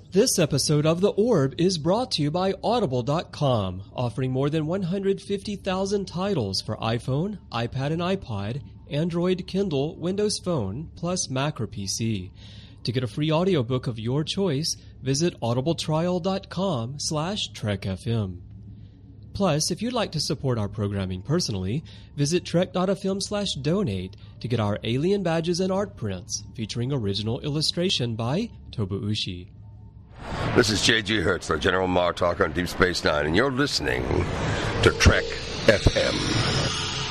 This episode of The Orb is brought to you by Audible.com, offering more than 150,000 titles for iPhone, iPad and iPod, Android, Kindle, Windows Phone, plus Mac or PC. To get a free audiobook of your choice, visit audibletrial.com/trekfm. Plus, if you'd like to support our programming personally, visit trek.fm/donate to get our alien badges and art prints, featuring original illustration by Tobuushi. This is J.G. Hertzler, General Martok on Deep Space Nine, and you're listening to Trek FM.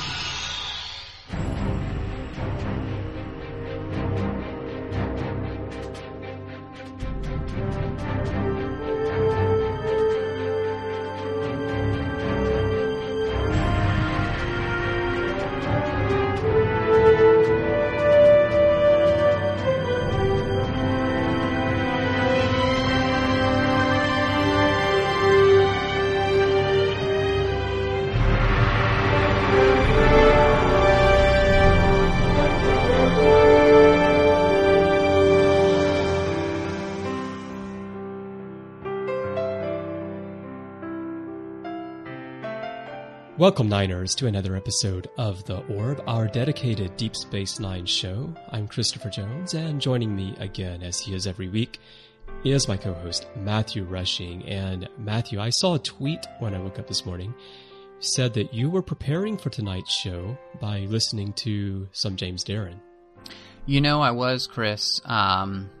Welcome, Niners, to another episode of The Orb, our dedicated Deep Space Nine show. I'm Christopher Jones, and joining me again, as he is every week, is my co-host, Matthew Rushing. And Matthew, I saw a tweet when I woke up this morning, said that you were preparing for tonight's show by listening to some James Darren. You know, I was, Chris, and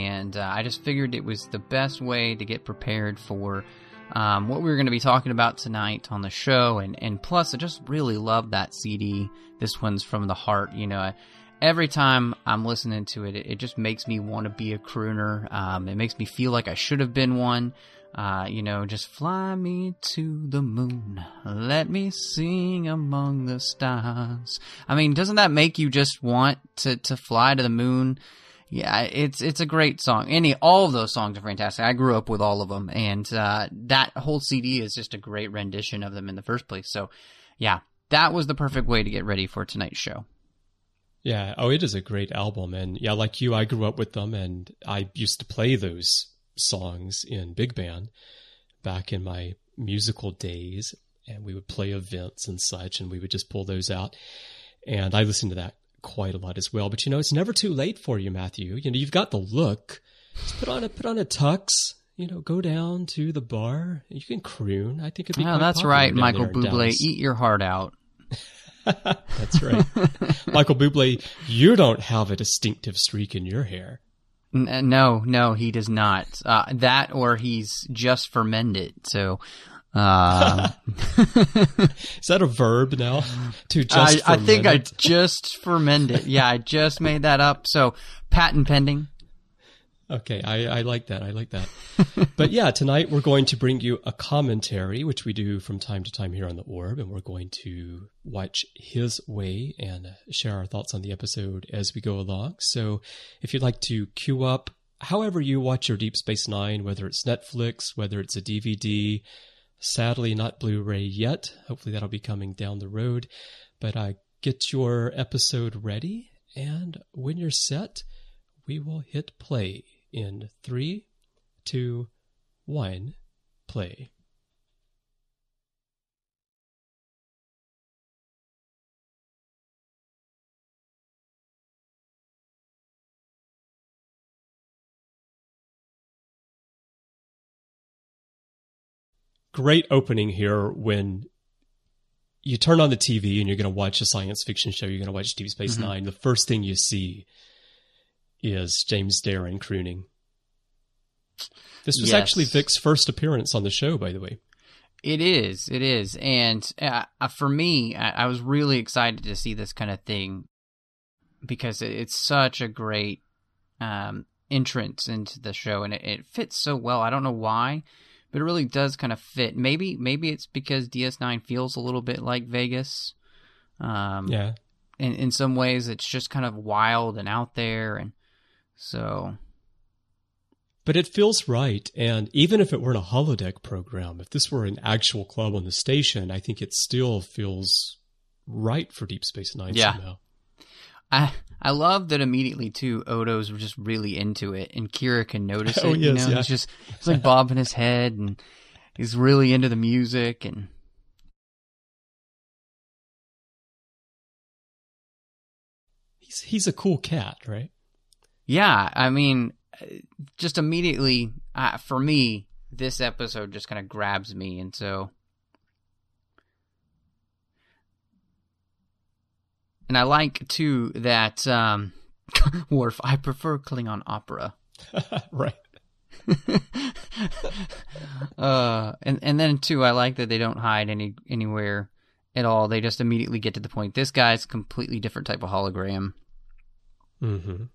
I just figured it was the best way to get prepared for what we were going to be talking about tonight on the show, and plus I just really love that CD. This one's from the heart. You know, every time I'm listening to it, it just makes me want to be a crooner. It makes me feel like I should have been one. You know, just fly me to the moon, let me sing among the stars. I mean, doesn't that make you just want to fly to the moon? Yeah, it's a great song. All of those songs are fantastic. I grew up with all of them, and that whole CD is just a great rendition of them in the first place. So, yeah, that was the perfect way to get ready for tonight's show. Yeah, it is a great album, and yeah, like you, I grew up with them, and I used to play those songs in big band back in my musical days, and we would play events and such, and we would just pull those out, and I listened to that quite a lot as well. But you know, it's never too late for you, Matthew. You know, you've got the look. Just put on a tux, you know, go down to the bar. You can croon. I think it'd be quite that's popular right, down Michael there in Bublé. Dallas. Eat your heart out. That's right. Michael Bublé, you don't have a distinctive streak in your hair. No, he does not. That or he's just fermented. So, is that a verb now? To just I think I just fermented. Yeah, I just made that up. So, patent pending. Okay, I like that. I like that. But yeah, tonight we're going to bring you a commentary, which we do from time to time here on The Orb, and we're going to watch His Way and share our thoughts on the episode as we go along. So if you'd like to queue up however you watch your Deep Space Nine, whether it's Netflix, whether it's a DVD, sadly not Blu-ray yet. Hopefully that'll be coming down the road. But get your episode ready, and when you're set, we will hit play in 3, 2, 1, play. Great opening here when you turn on the TV and you're going to watch a science fiction show, you're going to watch Deep Space Nine. The first thing you see is James Darren crooning. This was actually Vic's first appearance on the show, by the way. It is. And for me, I was really excited to see this kind of thing because it's such a great entrance into the show, and it fits so well. I don't know why, but it really does kind of fit. Maybe it's because DS9 feels a little bit like Vegas. Yeah. In some ways, it's just kind of wild and out there, and so. But it feels right, and even if it weren't a holodeck program, if this were an actual club on the station, I think it still feels right for Deep Space Nine somehow. I love that immediately too. Odo's just really into it, and Kira can notice it. Oh, yes, yeah. He's like bobbing his head, and he's really into the music, and he's a cool cat, right? yeah. I mean, just immediately for me, this episode just kind of grabs me, and so. And I like, too, that, Worf, I prefer Klingon opera. Right. And then, too, I like that they don't hide anywhere at all. They just immediately get to the point. This guy's a completely different type of hologram. Mm-hmm.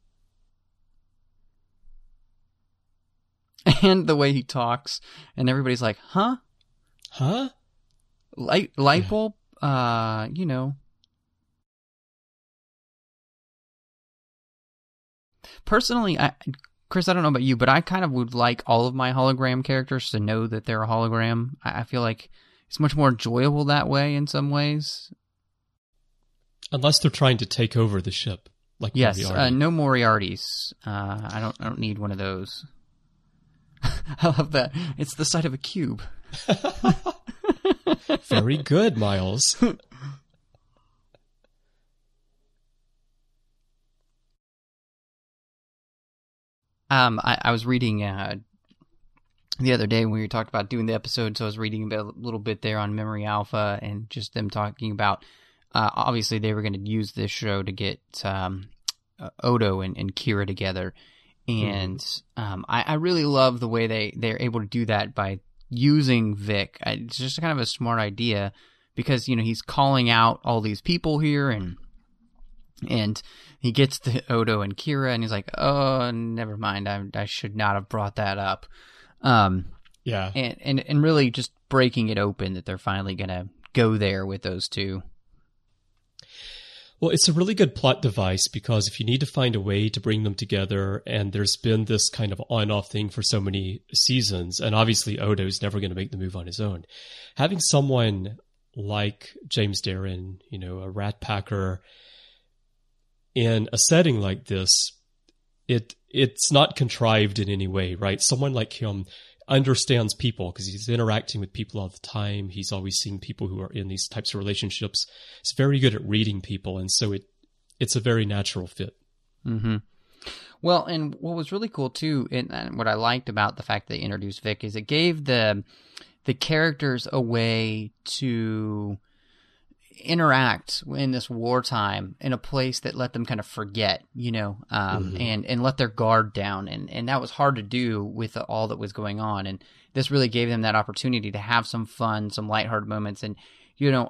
And the way he talks, and everybody's like, huh? Huh? Light bulb? You know. Personally, Chris, I don't know about you, but I kind of would like all of my hologram characters to know that they're a hologram. I feel like it's much more enjoyable that way in some ways. Unless they're trying to take over the ship, like yes, Moriarty. No Moriartys. I don't need one of those. I love that. It's the size of a cube. Very good, Miles. I was reading the other day when we talked about doing the episode, so I was reading a little bit there on Memory Alpha and just them talking about, obviously they were going to use this show to get Odo and Kira together, and I really love the way they're able to do that by using Vic. It's just kind of a smart idea because, you know, he's calling out all these people here, and he gets to Odo and Kira, and he's like, "Oh, never mind. I should not have brought that up." Yeah, and really just breaking it open that they're finally gonna go there with those two. Well, it's a really good plot device because if you need to find a way to bring them together, and there's been this kind of on-off thing for so many seasons, and obviously Odo's never going to make the move on his own, having someone like James Darren, you know, a rat packer, in a setting like this, it's not contrived in any way, right? Someone like him understands people because he's interacting with people all the time. He's always seeing people who are in these types of relationships. He's very good at reading people, and so it's a very natural fit. Mm-hmm. Well, and what was really cool too, and what I liked about the fact that they introduced Vic is it gave the characters a way to interact in this wartime in a place that let them kind of forget, you know, and let their guard down. And that was hard to do with all that was going on. And this really gave them that opportunity to have some fun, some lighthearted moments. And, you know,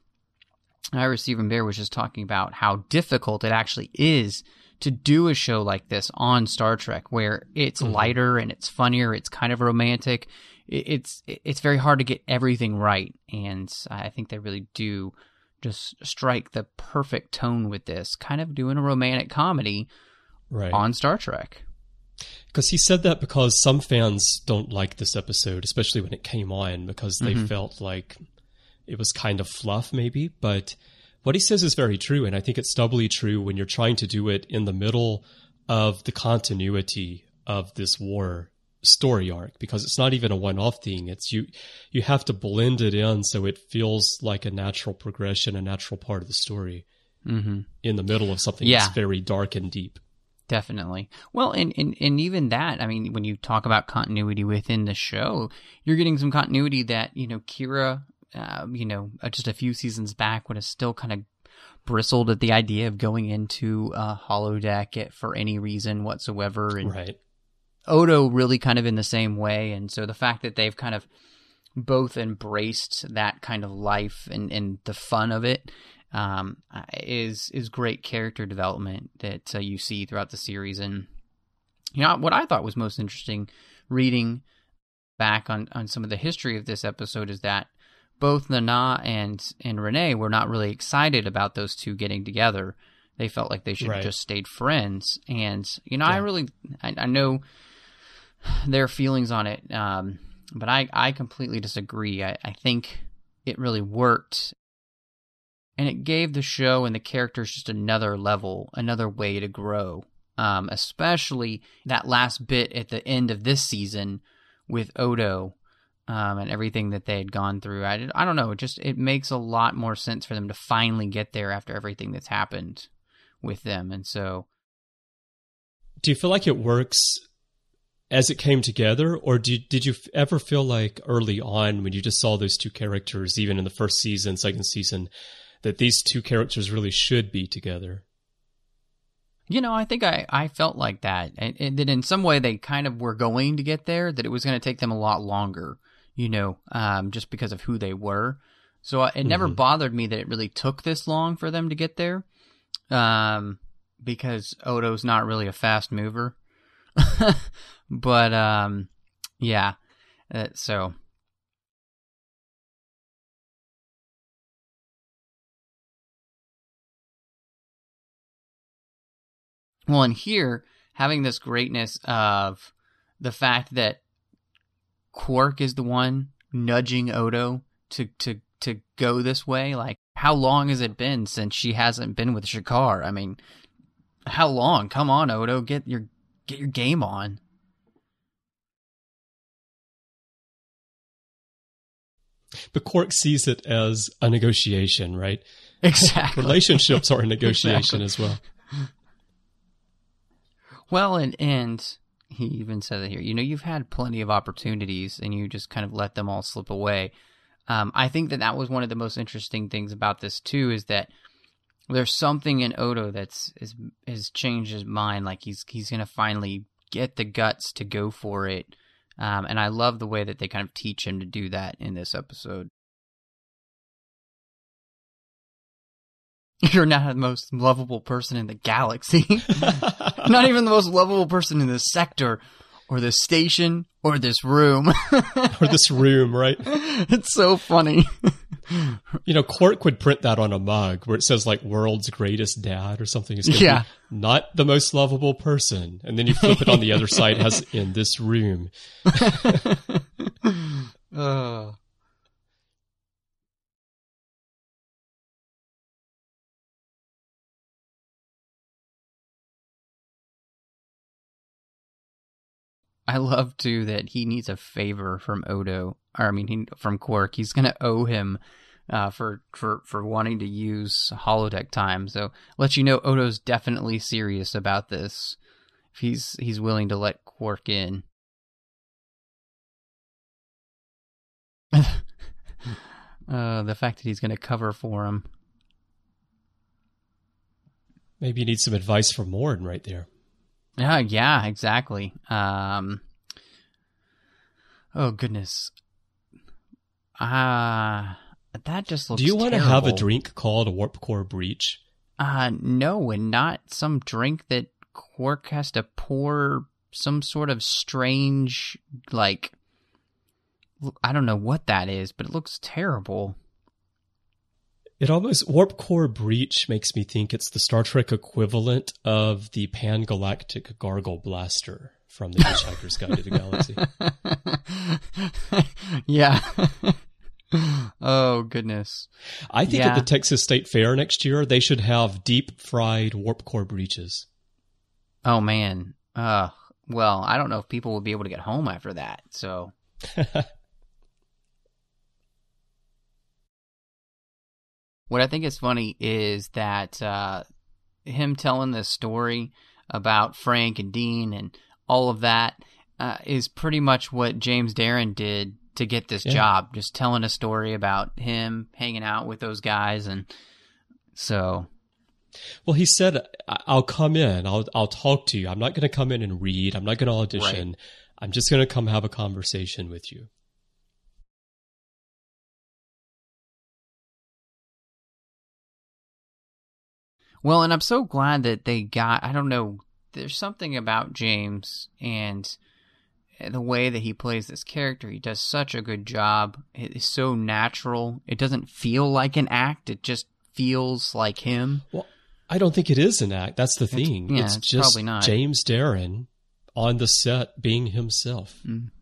Ira Stephen Bear was just talking about how difficult it actually is to do a show like this on Star Trek, where it's lighter and it's funnier, it's kind of romantic. It's very hard to get everything right. And I think they really do just strike the perfect tone with this, kind of doing a romantic comedy on Star Trek. Because he said that because some fans don't like this episode, especially when it came on, because they felt like it was kind of fluff maybe. But what he says is very true, and I think it's doubly true when you're trying to do it in the middle of the continuity of this war story arc, because it's not even a one-off thing. It's you have to blend it in so it feels like a natural progression, a natural part of the story in the middle of something that's very dark and deep. Definitely. Well, and even that, I mean, when you talk about continuity within the show, you're getting some continuity that, you know, Kira, you know, just a few seasons back would have still kind of bristled at the idea of going into a holodeck for any reason whatsoever. And Odo really kind of in the same way. And so the fact that they've kind of both embraced that kind of life and the fun of it is great character development that you see throughout the series. And, you know, what I thought was most interesting reading back on some of the history of this episode is that both Nana and Renee were not really excited about those two getting together. They felt like they should have just stayed friends. And, you know, I know their feelings on it, but I completely disagree. I think it really worked And it gave the show and the characters just another level, another way to grow. Especially that last bit at the end of this season with Odo and everything that they had gone through. I don't know, it makes a lot more sense for them to finally get there after everything that's happened with them. And so... Do you feel like it works as it came together, or did you ever feel like early on when you just saw those two characters, even in the first season, second season, that these two characters really should be together? I think I felt like that, and that in some way they kind of were going to get there, that it was going to take them a lot longer, just because of who they were. So it never bothered me that it really took this long for them to get there, because Odo's not really a fast mover. But, yeah, so... Well, and here, having this greatness of the fact that Quark is the one nudging Odo to go this way. Like, how long has it been since she hasn't been with Shakaar? I mean, how long? Come on, Odo, get your game on. But Quark sees it as a negotiation, right? Exactly. Relationships are a negotiation as well. Well, and he even said it here, you've had plenty of opportunities and you just kind of let them all slip away. I think that was one of the most interesting things about this too, is that there's something in Odo that's has changed his mind. Like he's going to finally get the guts to go for it. And I love the way that they kind of teach him to do that in this episode. You're not the most lovable person in the galaxy. Not even the most lovable person in this sector, or this station, or this room. Or this room, right? It's so funny. Quark would print that on a mug where it says like "World's Greatest Dad" or something. It's gonna be not the most lovable person. And then you flip it on the other side, it has "in this room." I love, too, that he needs a favor from Odo. From Quark. He's going to owe him for wanting to use holodeck time. So, let you know Odo's definitely serious about this. If he's willing to let Quark in. The fact that he's going to cover for him. Maybe you need some advice from Morn right there. Yeah, exactly. Oh, goodness. That just looks terrible. Do you want to have a drink called a Warp Core Breach? No, and not some drink that Quark has to pour some sort of strange, like, I don't know what that is, but it looks terrible. Warp Core Breach makes me think it's the Star Trek equivalent of the Pan-Galactic Gargle Blaster from the Hitchhiker's Guide to the Galaxy. Yeah. Oh, goodness. I think at the Texas State Fair next year, they should have deep-fried Warp Core Breaches. Oh, man. Well, I don't know if people will be able to get home after that, so... What I think is funny is that him telling this story about Frank and Dean and all of that is pretty much what James Darren did to get this job. Just telling a story about him hanging out with those guys, and so. Well, he said, "I'll come in. I'll talk to you. I'm not going to come in and read. I'm not going to audition. Right. I'm just going to come have a conversation with you." Well, and I'm so glad that they got, I don't know, there's something about James and the way that he plays this character. He does such a good job. It is so natural. It doesn't feel like an act. It just feels like him. Well, I don't think it is an act. That's the thing. It's just probably not. James Darren on the set being himself. Mm.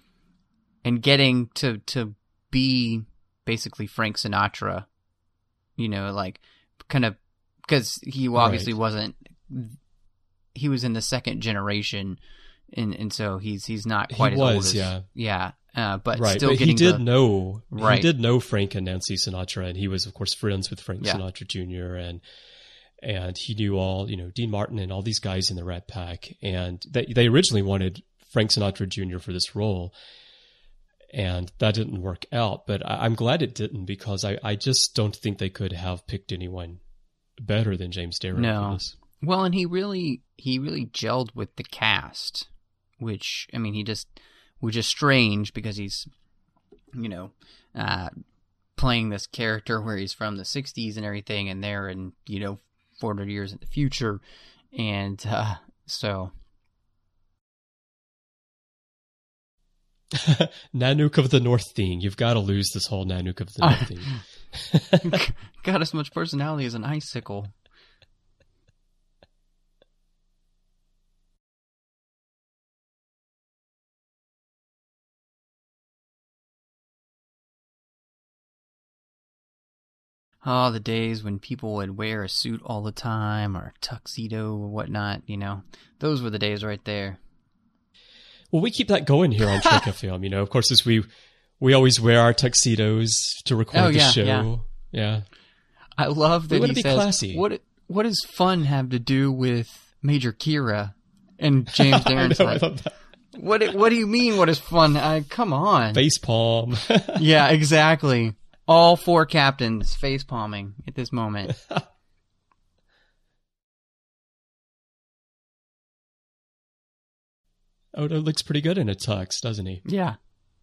And getting to be basically Frank Sinatra like kind of, because he obviously wasn't, he was in the second generation, and so he's not quite as old as, but still but getting he did know Frank and Nancy Sinatra, and he was of course friends with Frank Sinatra Jr. and he knew all, Dean Martin and all these guys in the Rat Pack, and they originally wanted Frank Sinatra Jr. for this role, and that didn't work out. But I'm glad it didn't, because I just don't think they could have picked anyone better than James Darrow for this. Well, and he really gelled with the cast, which, I mean, which is strange because he's, playing this character where he's from the 60s and everything, and they're in, 400 years in the future. And so... Nanook of the North thing. You've got to lose this whole Nanook of the North thing. Got as much personality as an icicle. Oh, the days when people would wear a suit all the time, or a tuxedo or whatnot, Those were the days right there. Well, we keep that going here on Trek FM, Of course, as we always wear our tuxedos to record the show. Yeah. I love that he says, classy. What does fun have to do with Major Kira? And James Darren's I love that. What do you mean, what is fun? Come on. Facepalm. Yeah, exactly. All 4 captains face-palming at this moment. Odo looks pretty good in a tux, doesn't he? Yeah.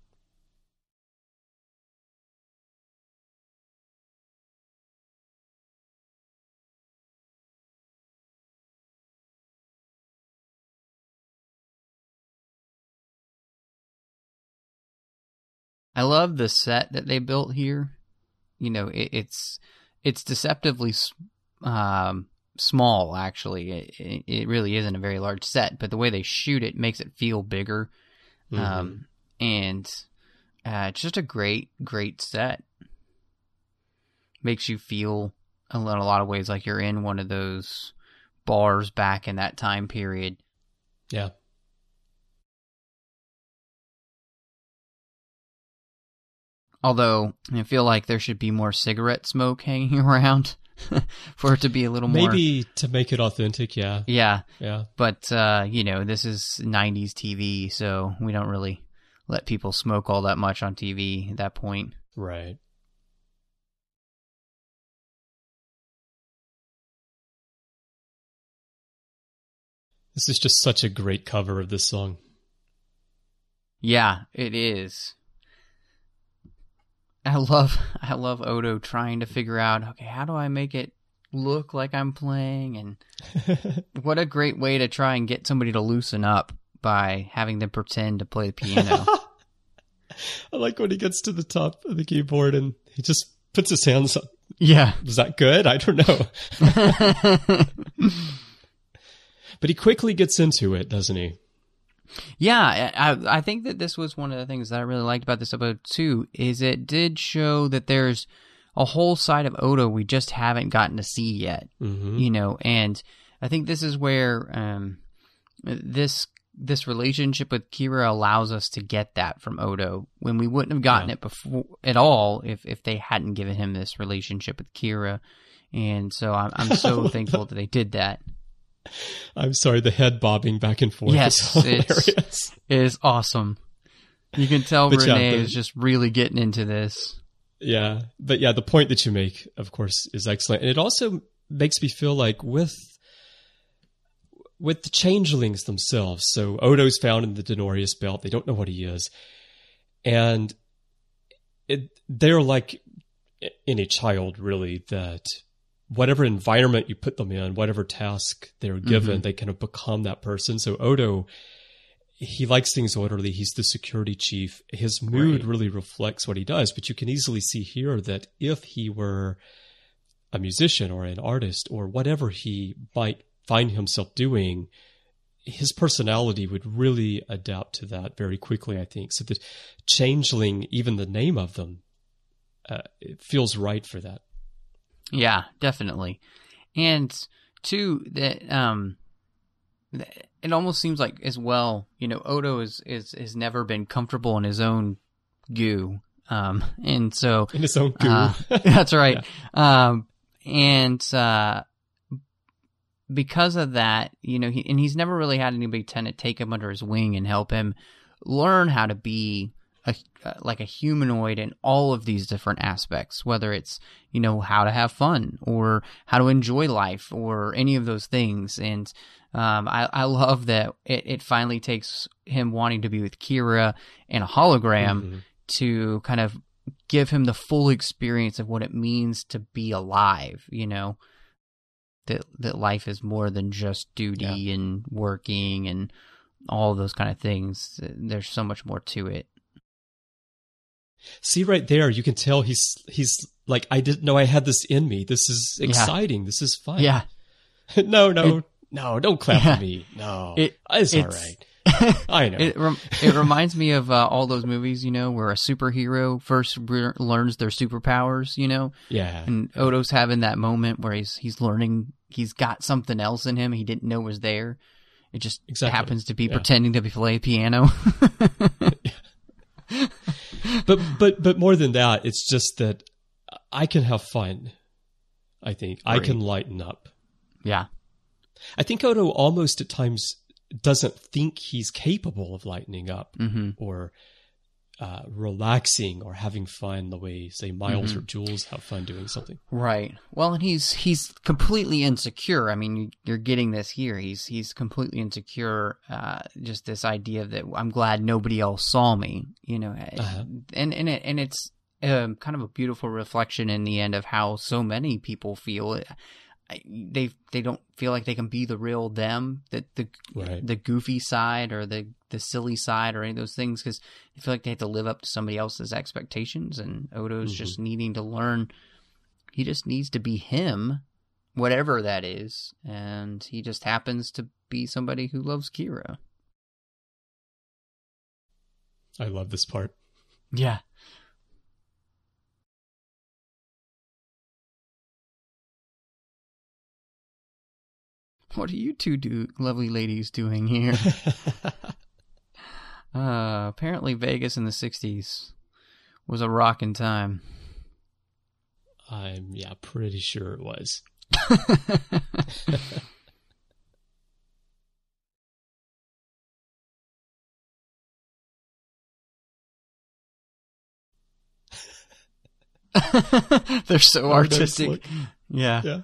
I love the set that they built here. It's deceptively small, actually. It really isn't a very large set, but the way they shoot it makes it feel bigger. And it's just a great set. Makes you feel in a lot of ways like you're in one of those bars back in that time period. Yeah. Although, I feel like there should be more cigarette smoke hanging around for it to be a little more... Maybe to make it authentic, yeah. Yeah. Yeah. But, this is 90s TV, so we don't really let people smoke all that much on TV at that point. Right. This is just such a great cover of this song. Yeah, it is. I love Odo trying to figure out, okay, how do I make it look like I'm playing? And what a great way to try and get somebody to loosen up by having them pretend to play the piano. I like when he gets to the top of the keyboard and he just puts his hands up. Yeah. Was that good? I don't know. But he quickly gets into it, doesn't he? Yeah, I think that this was one of the things that I really liked about this episode too, is it did show that there's a whole side of Odo we just haven't gotten to see yet, and I think this is where this relationship with Kira allows us to get that from Odo, when we wouldn't have gotten it before at all if they hadn't given him this relationship with Kira, and so I'm so thankful that they did that. I'm sorry, the head bobbing back and forth is hilarious. It is awesome. You can tell Renee is just really getting into this. Yeah, but the point that you make, of course, is excellent. And it also makes me feel like with the changelings themselves, so Odo's found in the Denorius Belt, they don't know what he is. And they're like any child, really, that... whatever environment you put them in, whatever task they're given, they kind of become that person. So Odo, he likes things orderly. He's the security chief. His mood really reflects what he does. But you can easily see here that if he were a musician or an artist or whatever he might find himself doing, his personality would really adapt to that very quickly, I think. So the changeling, even the name of them, it feels right for that. Yeah, definitely. And two, that it almost seems like as well, Odo is never been comfortable in his own goo. And so In his own goo. that's right. Yeah. And because of that, he's never really had anybody tend to take him under his wing and help him learn how to be like a humanoid in all of these different aspects, whether it's, how to have fun or how to enjoy life or any of those things. And I love that it finally takes him wanting to be with Kira and a hologram to kind of give him the full experience of what it means to be alive, that life is more than just duty and working and all those kind of things. There's so much more to it. See, right there, you can tell he's like, I didn't know I had this in me. This is exciting. This is fun. Yeah. No, don't clap for me. No, it's all right. I know. It reminds me of all those movies, where a superhero first learns their superpowers, Yeah. And Odo's having that moment where he's learning he's got something else in him he didn't know was there. It just happens to be pretending to play piano. But more than that, it's just that I can have fun. I think I can lighten up. Yeah. I think Odo almost at times doesn't think he's capable of lightening up or relaxing or having fun the way, say, Miles or Jules have fun doing something. Right. Well, and he's completely insecure. I mean, you're getting this here. He's completely insecure. Just this idea that I'm glad nobody else saw me. And it's kind of a beautiful reflection in the end of how so many people feel. They don't feel like they can be the real them, that the goofy side or the silly side or any of those things, because they feel like they have to live up to somebody else's expectations. And Odo's just needing to learn. He just needs to be him, whatever that is, and he just happens to be somebody who loves Kira. I love this part. Yeah. What are you two lovely ladies doing here? Apparently Vegas in the 60s was a rockin' time. I'm pretty sure it was. They're so artistic. Yeah. Yeah.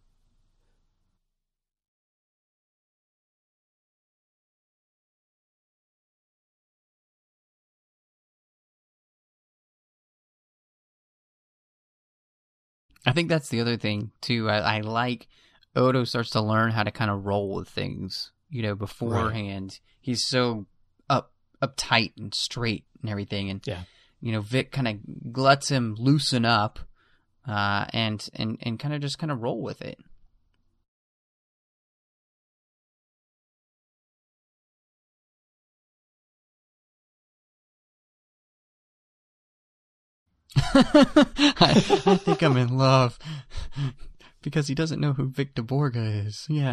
I think that's the other thing, too. I like Odo starts to learn how to kind of roll with things. Beforehand, he's so uptight and straight and everything. And, Vic kind of lets him loosen up and kind of just kind of roll with it. I think I'm in love because he doesn't know who Victor Borga is. Yeah.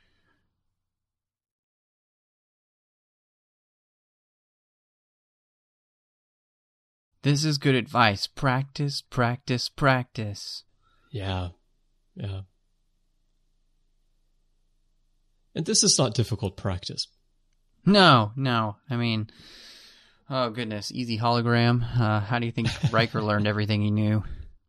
This is good advice. Practice, practice, practice. Yeah. Yeah. And this is not difficult practice. No. I mean, oh goodness, easy hologram. How do you think Riker learned everything he knew?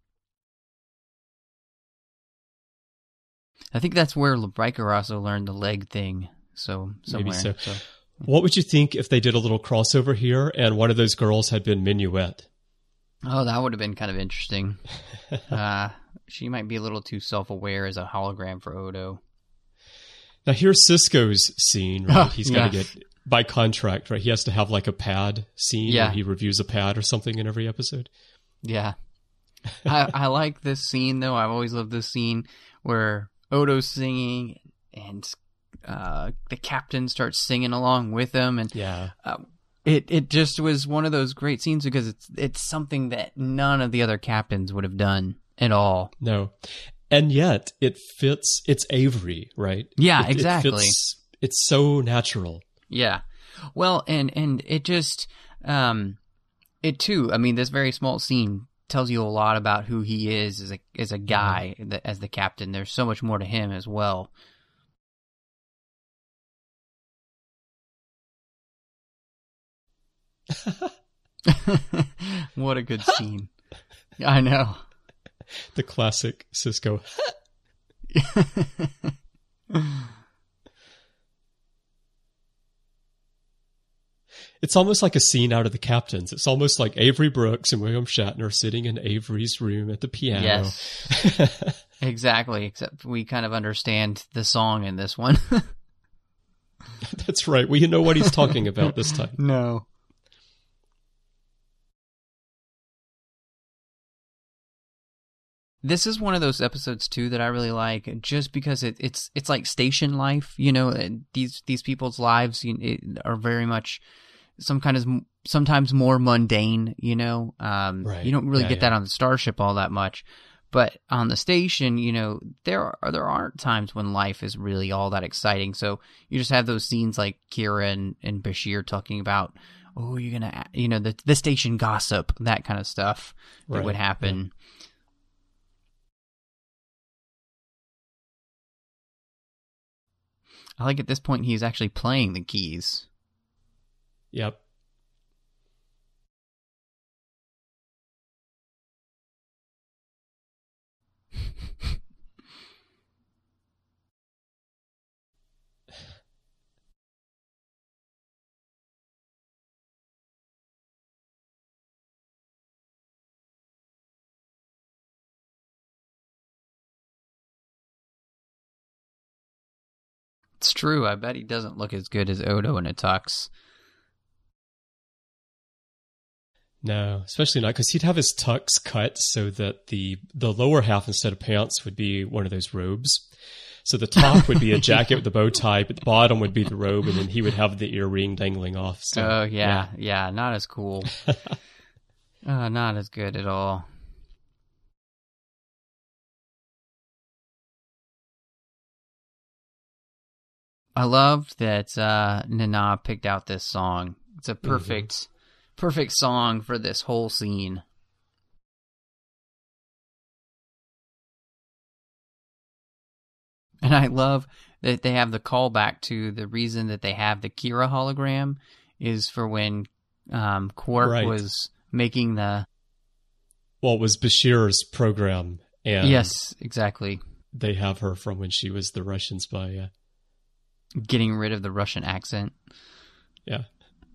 I think that's where Riker also learned the leg thing. Somewhere. Maybe so. What would you think if they did a little crossover here and one of those girls had been Minuet? Oh, that would have been kind of interesting. She might be a little too self-aware as a hologram for Odo. Now here's Sisko's scene, right? He's got to get, by contract, right? He has to have like a pad scene where he reviews a pad or something in every episode. Yeah. I like this scene, though. I've always loved this scene where Odo's singing and the captain starts singing along with him. And it just was one of those great scenes because it's something that none of the other captains would have done. at all. No. And yet it fits. It's Avery, right? Yeah, exactly. It's so natural. Yeah. Well, and it just, it too, I mean, this very small scene tells you a lot about who he is as a guy, as the captain. There's so much more to him as well. What a good scene. I know. The classic Sisko. It's almost like a scene out of The Captains. It's almost like Avery Brooks and William Shatner sitting in Avery's room at the piano. Yes. Exactly, except we kind of understand the song in this one. That's right. We know what he's talking about this time. No. This is one of those episodes too that I really like, just because it's like station life. You know, these people's lives are very much sometimes more mundane. You know, Right. You don't really get that on the starship all that much, but on the station, you know, there aren't times when life is really all that exciting. So you just have those scenes like Kira and Bashir talking about, oh, you're gonna, you know, the station gossip, that kind of stuff that would happen. Yeah. I like at this point he's actually playing the keys. Yep. It's true. I bet he doesn't look as good as Odo in a tux. No, especially not, because he'd have his tux cut so that the lower half instead of pants would be one of those robes. So the top would be a jacket with a bow tie, but the bottom would be the robe, and then he would have the earring dangling off. So, oh, yeah, not as cool. Not as good at all. I loved that Nana picked out this song. It's a perfect song for this whole scene. And I love that they have the callback to the reason that they have the Kira hologram is for when Quark was making the... Well, it was Bashir's program. And yes, exactly. They have her from when she was the Russian spy, yeah. Getting rid of the Russian accent. Yeah.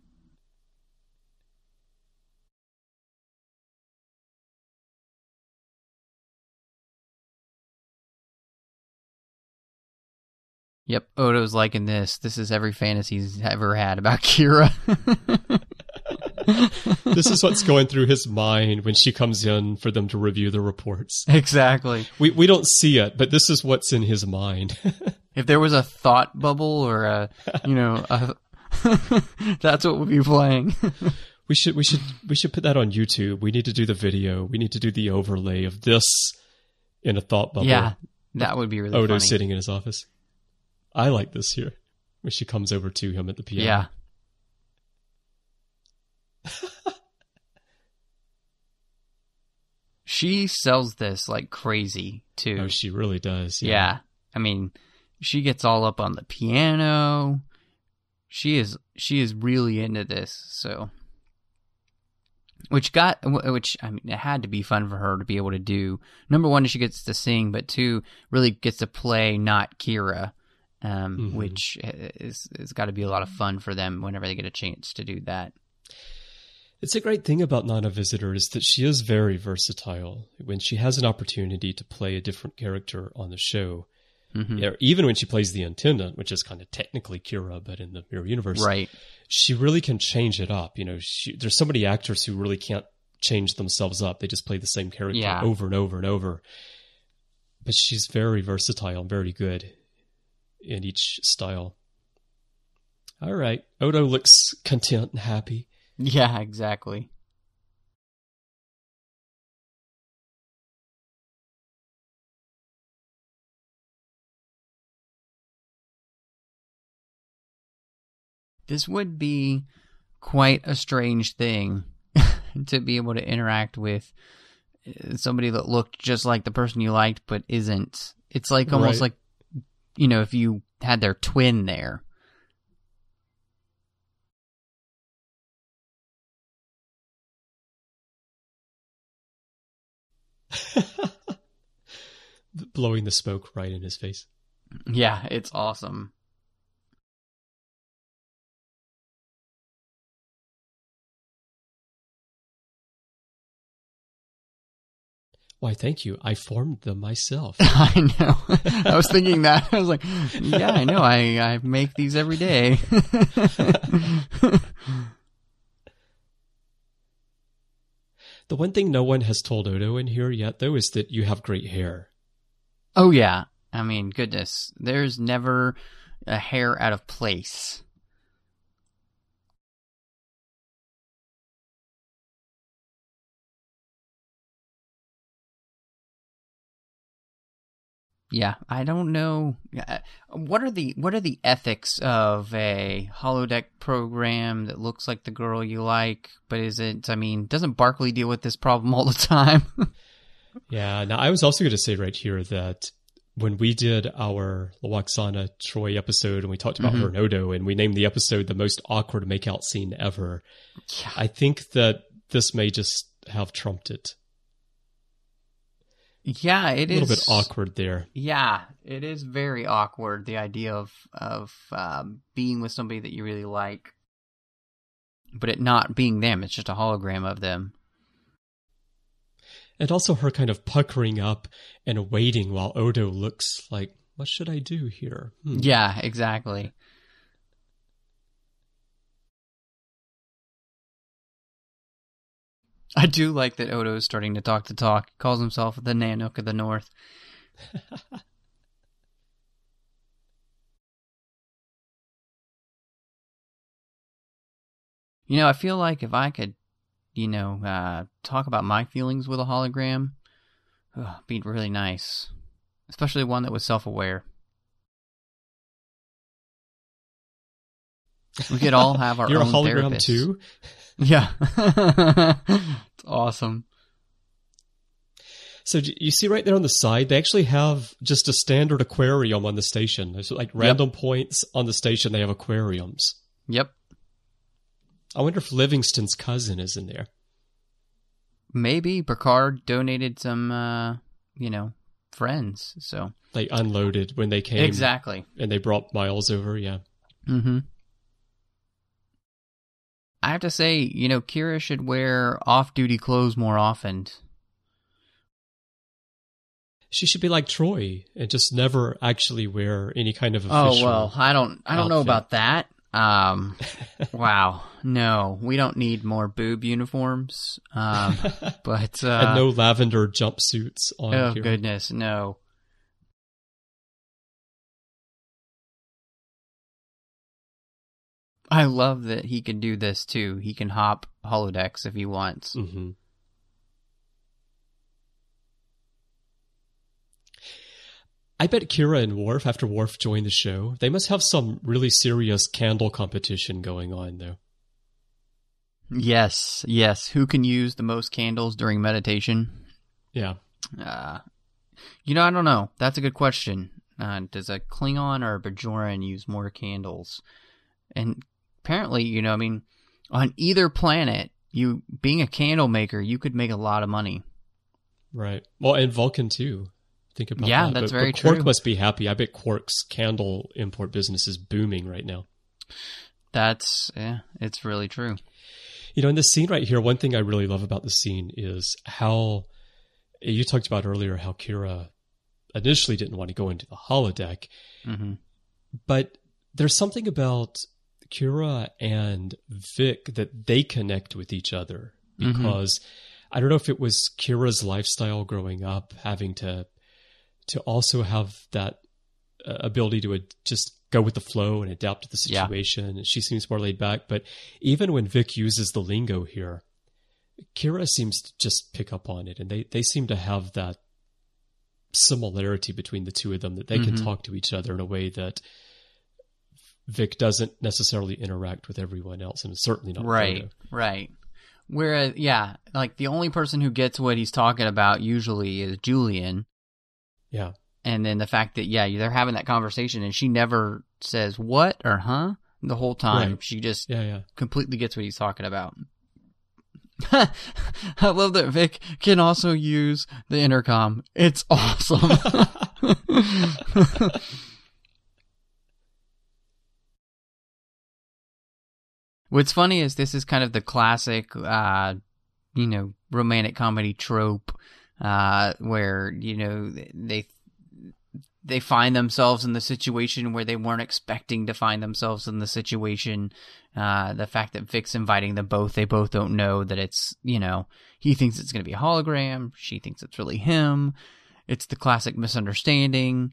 Yep, Odo's liking this. This is every fantasy he's ever had about Kira. This is what's going through his mind when she comes in for them to review the reports. Exactly. We don't see it, but this is what's in his mind. If there was a thought bubble or that's what would be playing. We should put that on YouTube. We need to do the video. We need to do the overlay of this in a thought bubble. Yeah, that would be really Odo funny. sitting in his office. I like this here, when she comes over to him at the piano. Yeah. She sells this like crazy, too. Oh, she really does. Yeah. I mean, she gets all up on the piano. She is really into this, so... Which I mean, it had to be fun for her to be able to do. Number one, she gets to sing, but two, really gets to play not Kira, which is got to be a lot of fun for them whenever they get a chance to do that. It's a great thing about Nana Visitor is that she is very versatile. When she has an opportunity to play a different character on the show, or even when she plays the Intendant, which is kind of technically Kira, but in the Mirror Universe, right? She really can change it up. You know, there's so many actors who really can't change themselves up. They just play the same character over and over and over. But she's very versatile and very good in each style. All right. Odo looks content and happy. Yeah, exactly. This would be quite a strange thing to be able to interact with somebody that looked just like the person you liked but isn't. It's like almost like, if you had their twin there. Blowing the smoke right in his face. Yeah, it's awesome. Why, thank you. I formed them myself. I know. I was thinking that. I was like, yeah, I know. I make these every day. The one thing no one has told Odo in here yet, though, is that you have great hair. Oh, yeah. I mean, goodness. There's never a hair out of place. Yeah, I don't know. What are the ethics of a holodeck program that looks like the girl you like, but isn't? I mean, doesn't Barclay deal with this problem all the time? Yeah. Now, I was also going to say right here that when we did our Lwaxana Troy episode and we talked about her and Odo, and we named the episode the most awkward makeout scene ever, Yeah. I think that this may just have trumped it. Yeah, it is a little bit awkward there. Yeah, it is very awkward. The idea of being with somebody that you really like, but it not being them. It's just a hologram of them. And also her kind of puckering up and waiting while Odo looks like, what should I do here? Yeah, exactly. I do like that Odo is starting to talk the talk. He calls himself the Nanook of the North. I feel like if I could, talk about my feelings with a hologram, it'd be really nice. Especially one that was self-aware. We could all have our You're own a hologram therapists. too? Yeah. It's awesome. So you see right there on the side, they actually have just a standard aquarium on the station. There's like random points on the station, they have aquariums. Yep. I wonder if Livingston's cousin is in there. Maybe Picard donated some, friends, so. They unloaded when they came. Exactly. And they brought Miles over, yeah. Mm-hmm. I have to say, Kira should wear off-duty clothes more often. She should be like Troy and just never actually wear any kind of official. Oh, well, I don't know outfit. about that. Wow. No, we don't need more boob uniforms. But and no lavender jumpsuits on oh here. goodness, no. I love that he can do this too. He can hop holodecks if he wants. Mm-hmm. I bet Kira and Worf, after Worf joined the show, they must have some really serious candle competition going on, though. Yes. Who can use the most candles during meditation? Yeah. I don't know. That's a good question. Does a Klingon or a Bajoran use more candles? And apparently, on either planet, you being a candle maker, you could make a lot of money. Right. Well, and Vulcan, too. Think about that. Yeah, that's very Quark true. must be happy. I bet Quark's candle import business is booming right now. It's really true. In this scene right here, one thing I really love about the scene is how you talked about earlier how Kira initially didn't want to go into the holodeck. Mm-hmm. But there's something about Kira and Vic that they connect with each other because I don't know if it was Kira's lifestyle growing up, having to also have that ability to just go with the flow and adapt to the situation. Yeah. She seems more laid back. But even when Vic uses the lingo here, Kira seems to just pick up on it. And they seem to have that similarity between the two of them, that they can talk to each other in a way that Vic doesn't necessarily interact with everyone else, and certainly not right, Odo. Right. Whereas, yeah, like the only person who gets what he's talking about usually is Julian. Yeah. And then the fact that, yeah, they're having that conversation and she never says what or huh the whole time. Right. She just Yeah. completely gets what he's talking about. I love that Vic can also use the intercom. It's awesome. What's funny is this is kind of the classic, romantic comedy trope, where, they find themselves in the situation where they weren't expecting to find themselves in the situation. The fact that Vic's inviting them both, they both don't know that it's, he thinks it's going to be a hologram. She thinks it's really him. It's the classic misunderstanding.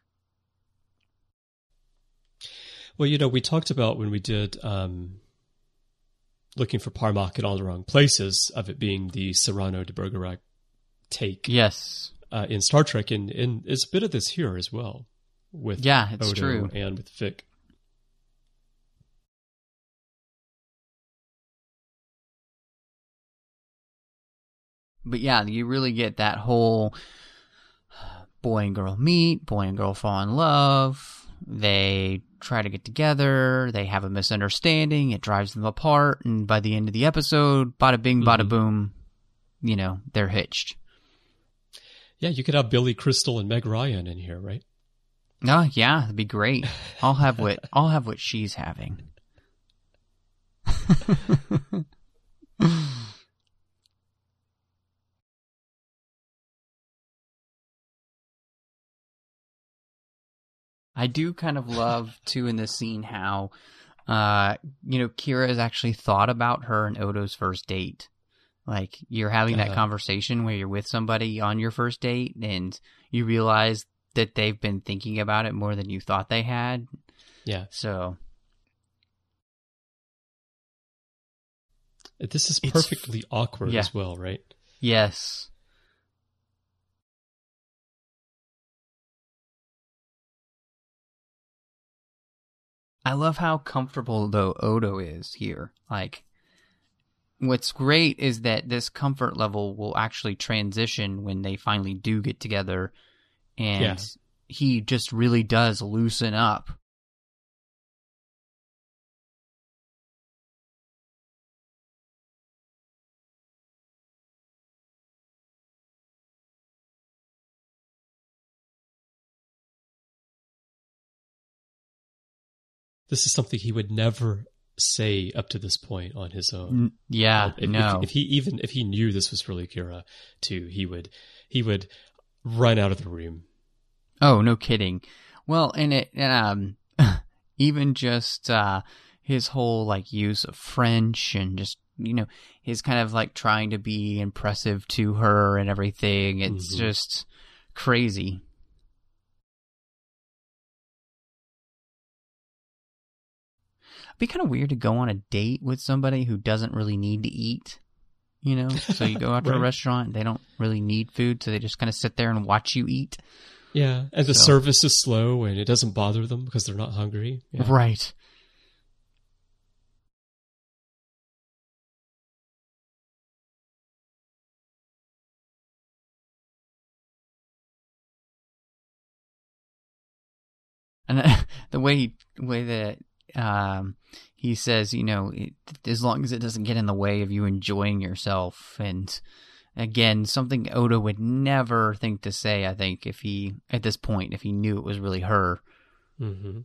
Well, we talked about when we did Looking for Parmak in All the Wrong Places, of it being the Cyrano de Bergerac take. Yes. In Star Trek, and it's a bit of this here as well, with it's Odo true. and with Vic. But yeah, you really get that whole boy and girl meet, boy and girl fall in love, they try to get together, they have a misunderstanding, it drives them apart, and by the end of the episode, bada bing, bada boom, they're hitched. Yeah, you could have Billy Crystal and Meg Ryan in here, right? Oh, yeah, that'd be great. I'll have what she's having. I do kind of love, too, in this scene how, Kira has actually thought about her and Odo's first date. Like, you're having that conversation where you're with somebody on your first date and you realize that they've been thinking about it more than you thought they had. Yeah. So. This is perfectly awkward as well, right? Yes. I love how comfortable, though, Odo is here. Like, what's great is that this comfort level will actually transition when they finally do get together, and he just really does loosen up. This is something he would never say up to this point on his own. Yeah, if he knew this was really Kira too, he would run out of the room. Oh, no kidding. Well, and even just his whole like use of French and just his kind of like trying to be impressive to her and everything. It's just crazy. Be kind of weird to go on a date with somebody who doesn't really need to eat, so you go out to a restaurant, they don't really need food, so they just kind of sit there and watch you eat. Yeah, and the service is slow and it doesn't bother them because they're not hungry. Yeah. Right. And the way that he says, as long as it doesn't get in the way of you enjoying yourself. And again, something Odo would never think to say, I think, at this point, if he knew it was really her. Mm-hmm.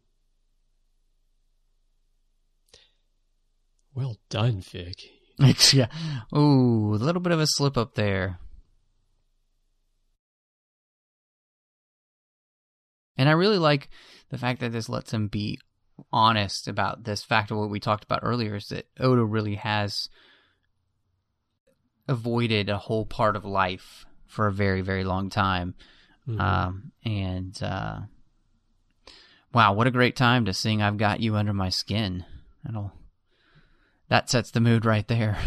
Well done, Vic. Yeah. Ooh, a little bit of a slip up there. And I really like the fact that this lets him be honest about this fact of what we talked about earlier, is that Odo really has avoided a whole part of life for a very, very long time. Mm-hmm. Wow, what a great time to sing I've Got You Under My Skin. That sets the mood right there.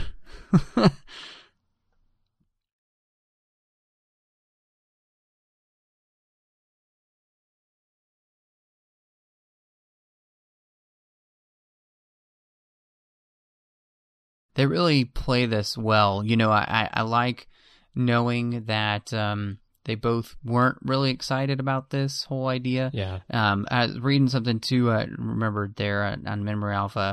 They really play this well. You know, I like knowing that they both weren't really excited about this whole idea. Yeah. I was reading something too. I remembered there on Memory Alpha.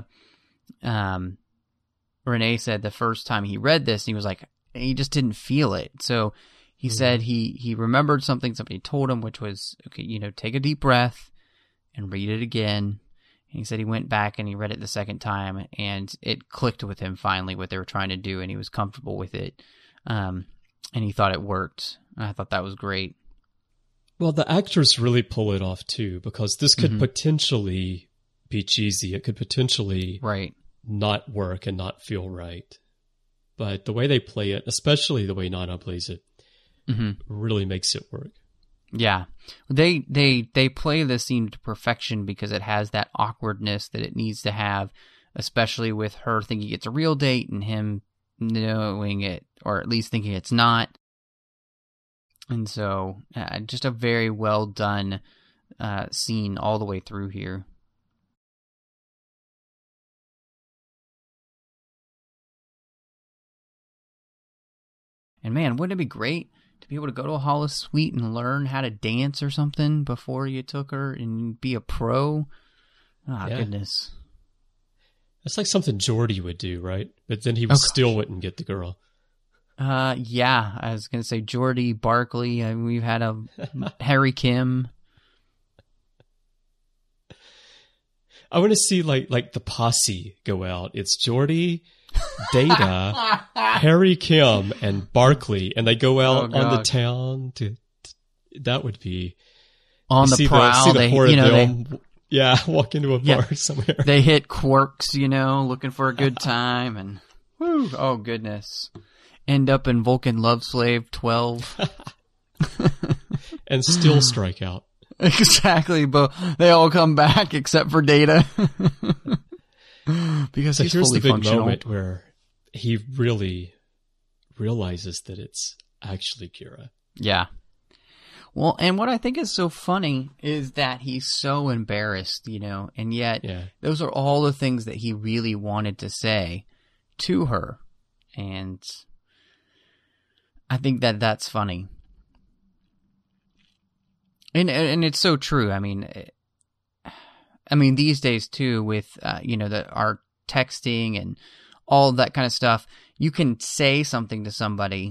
Renee said the first time he read this, he was like, he just didn't feel it. So he said he remembered something somebody told him, which was, okay, you know, take a deep breath and read it again. And he said he went back and he read it the second time, and it clicked with him finally what they were trying to do, and he was comfortable with it. And he thought it worked. I thought that was great. Well, the actors really pull it off too, because this could potentially be cheesy. It could potentially not work and not feel right. But the way they play it, especially the way Nana plays it, really makes it work. Yeah. They play the scene to perfection because it has that awkwardness that it needs to have, especially with her thinking it's a real date and him knowing it, or at least thinking it's not. And so, just a very well done scene all the way through here. And man, wouldn't it be great to be able to go to a holosuite and learn how to dance or something before you took her and be a pro? Goodness. That's like something Geordi would do, right? But then he still wouldn't get the girl. Yeah, I was going to say Geordi, Barkley. We've had a Harry Kim. I want to see like the posse go out. It's Geordi, Data, Harry Kim, and Barkley, and they go out on the town that would be on the prowl. Walk into a bar somewhere. They hit Quirks, looking for a good time, and whoo, oh goodness. End up in Vulcan Love Slave 12. And still strike out. Exactly, but they all come back except for Data. Because he's here's fully the big functional. moment where he really realizes that it's actually Kira. Yeah. Well, and what I think is so funny is that he's so embarrassed, and yet those are all the things that he really wanted to say to her. And I think that that's funny. And it's so true. I mean, these days too, with our texting and all of that kind of stuff, you can say something to somebody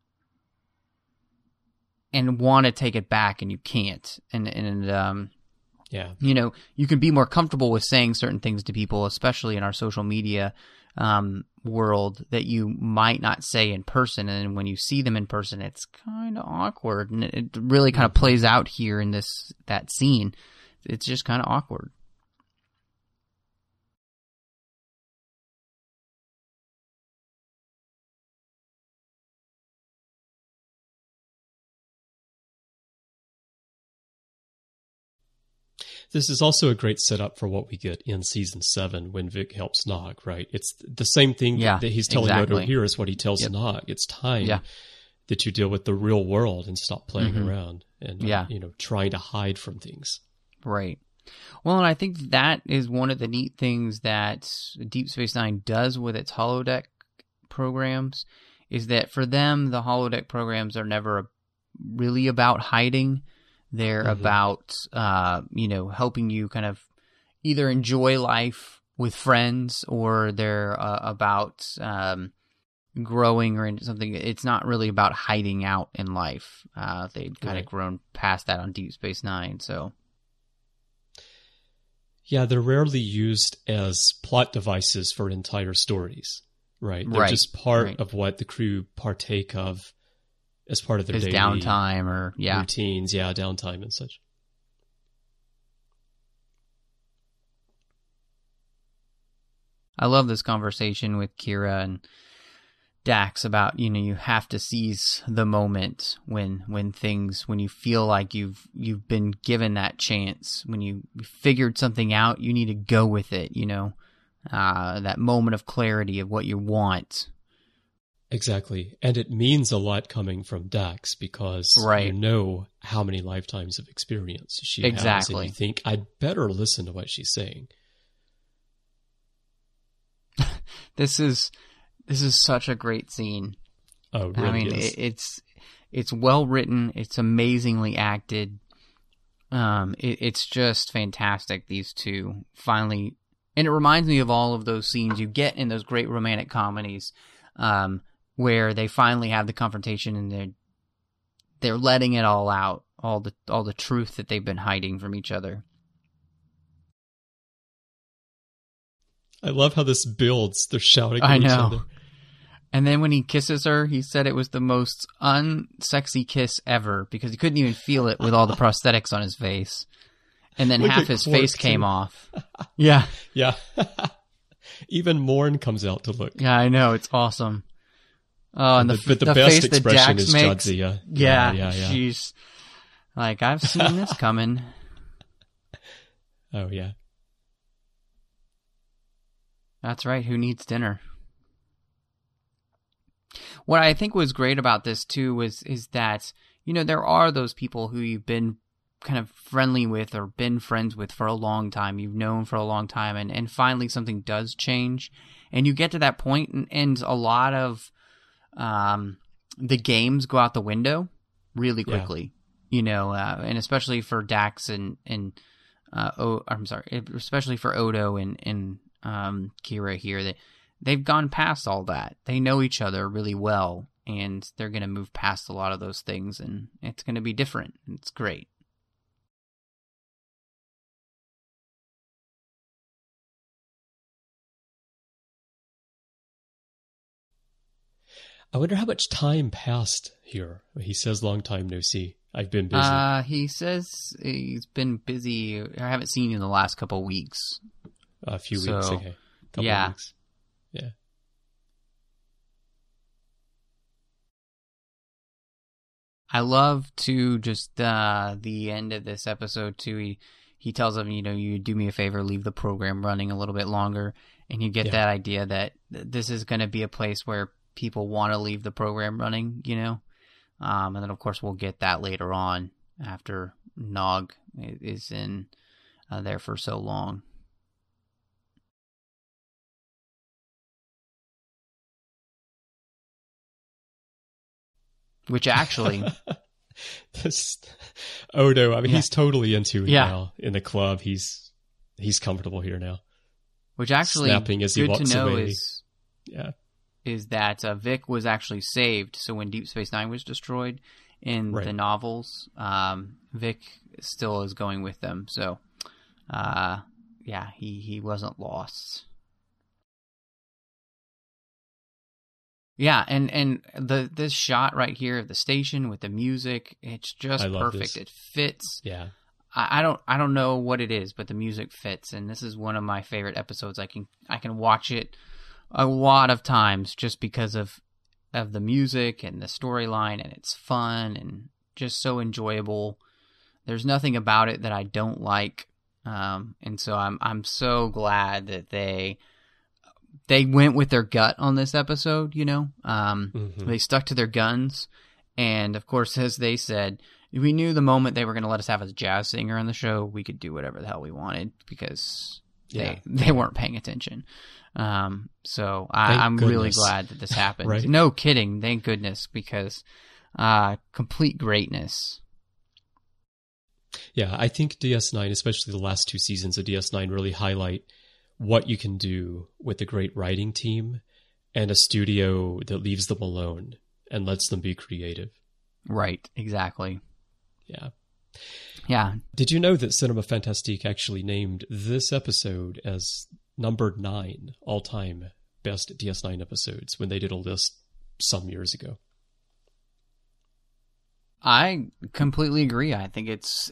and want to take it back, and you can't. You can be more comfortable with saying certain things to people, especially in our social media world, that you might not say in person, and when you see them in person, it's kind of awkward, and it really kind of plays out here in that scene. It's just kind of awkward. This is also a great setup for what we get in season 7 when Vic helps Nog, right? It's the same thing that he's telling Odo here is what he tells Nog. It's time that you deal with the real world and stop playing around and trying to hide from things. Right. Well, and I think that is one of the neat things that Deep Space Nine does with its holodeck programs, is that for them, the holodeck programs are never really about hiding. They're about, helping you kind of either enjoy life with friends, or they're about growing or into something. It's not really about hiding out in life. They've kind of grown past that on Deep Space Nine. So, yeah, they're rarely used as plot devices for entire stories, right? They're just part of what the crew partake of as part of their daily downtime or routines, downtime and such. I love this conversation with Kira and Dax about, you have to seize the moment when you feel like you've been given that chance, when you figured something out, you need to go with it, that moment of clarity of what you want. Exactly. And it means a lot coming from Dax, because you know how many lifetimes of experience she has, and you think, I'd better listen to what she's saying. This is This is such a great scene. Oh, it really I mean, is. it's well written. It's amazingly acted. It's just fantastic. These two finally, and it reminds me of all of those scenes you get in those great romantic comedies, where they finally have the confrontation and they're letting it all out, all the truth that they've been hiding from each other. I love how this builds. They're shouting at I each know. other. And then when he kisses her, he said it was the most unsexy kiss ever because he couldn't even feel it with all the prosthetics on his face. And then Look half at his Quark, face came too. off. Yeah. Yeah. Even Morn comes out to look. Yeah, I know. It's awesome. Oh, and But the the best face that expression Dax is makes. Jadzia. Yeah, she's like, I've seen this coming. Oh, yeah. That's right. Who needs dinner? What I think was great about this too is that, you know, there are those people who you've been kind of friendly with or been friends with for a long time. You've known for a long time, and finally something does change, and you get to that point, and a lot of the games go out the window really quickly. You know, and especially for Dax and especially for Odo and Kira here, they've gone past all that. They know each other really well, and they're going to move past a lot of those things, and it's going to be different. It's great. I wonder how much time passed here. He says long time no see. I've been busy. He says he's been busy. I haven't seen you in the last couple of weeks. A few weeks, okay. Couple yeah. of weeks. Yeah. I love to just the end of this episode too. He tells them, you know, you do me a favor, leave the program running a little bit longer, and you get that idea that this is going to be a place where people want to leave the program running, you know, and then of course we'll get that later on after Nog is in there for so long. Which actually, this Odo, I mean, he's totally into it Yeah. now in the club. He's comfortable here now. which actually Snapping as he good walks to know away. is that Vic was actually saved. So when Deep Space Nine was destroyed in Right. the novels, Vic still is going with them. So, he wasn't lost. Yeah, and this shot right here of the station with the music, it's just I love perfect. this. It fits. Yeah. I don't know what it is, but the music fits, and this is one of my favorite episodes. I can watch it a lot of times just because of the music and the storyline, and it's fun and just so enjoyable. There's nothing about it that I don't like, and so I'm so glad that they went with their gut on this episode. You know, They stuck to their guns, and of course, as they said, we knew the moment they were going to let us have a jazz singer on the show, we could do whatever the hell we wanted because they weren't paying attention. So I'm really glad that this happened. Right? No kidding. Thank goodness, because complete greatness. Yeah, I think DS9, especially the last two seasons of DS9, really highlight what you can do with a great writing team and a studio that leaves them alone and lets them be creative. Right, exactly. Yeah. Yeah. Did you know that Cinema Fantastique actually named this episode as number 9 all-time best DS9 episodes when they did a list some years ago? I completely agree. I think it's